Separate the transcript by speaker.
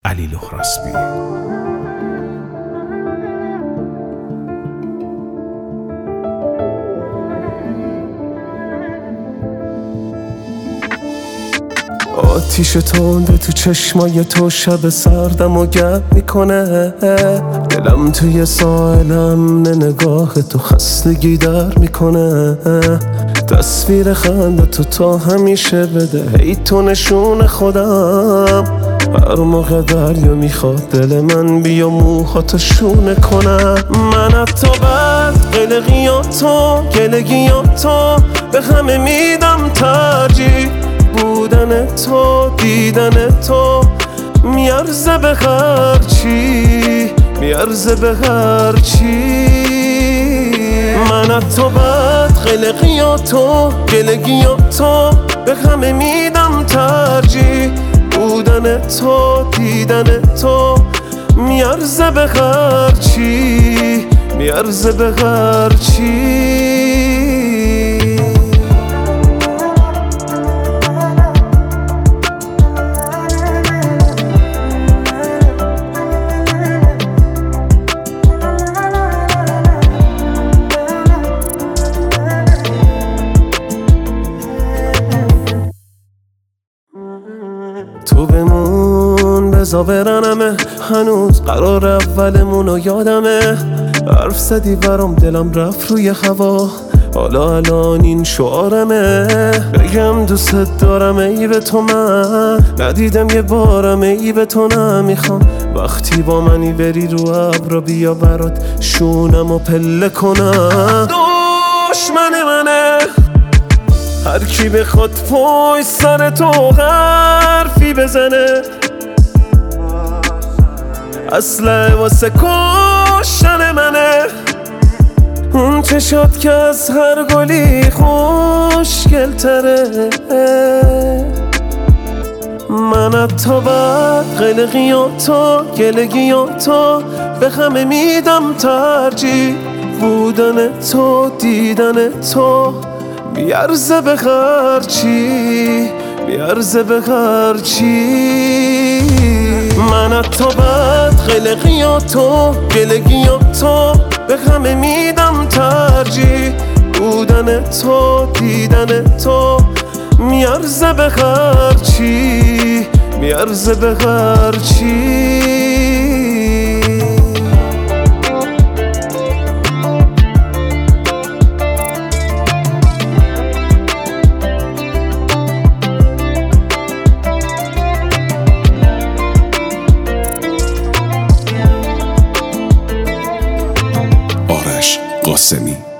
Speaker 1: علی لخراسبی.
Speaker 2: آتیش تنده تو چشمای تو شب سردم و گرم میکنه، دلم توی ساحلم نگاه تو خستگی در میکنه. تصویر خنده تو تا همیشه بده هی تو نشون خودم، هر موقع دریا میخواد دل من بیا موهاتو شونه کنم. من حتی بعد گلگیاتو به همه میدم ترجیح، بودن تو دیدن تو میارزه به هرچی، میارزه به هرچی. من حتی بعد گلگیاتو به همه میدم ترجیح، بودن تو دیدن تو میارزه به هرچی، میارزه به هرچی. تو بمون بزا برنمه، هنوز قرار اولمونو یادمه. حرف زدی برام دلم رفت روی هوا، حالا الان این شعارمه. بگم دوست دارم ای به تو من ندیدم یه بارم، ای به تو نمیخوام وقتی با منی بری رو ابرا بیا برات شونم و پله کنم. دشمن منه هر کی بخواد پای سر تو حرفی بزنه، اصله واسه کشتن منه. اون چشات که از هر گلی خوشگل تره، من حتی بعد گلگیاتو به همه میدم ترجیح، بودن تو دیدن تو میارزه به هرچی، میارزه به هرچی. من حتی بعد گلگیاتو به همه میدم ترجیح، بودن تو دیدن تو میارزه به هرچی، میارزه به هرچی.
Speaker 1: آرش قاسمی.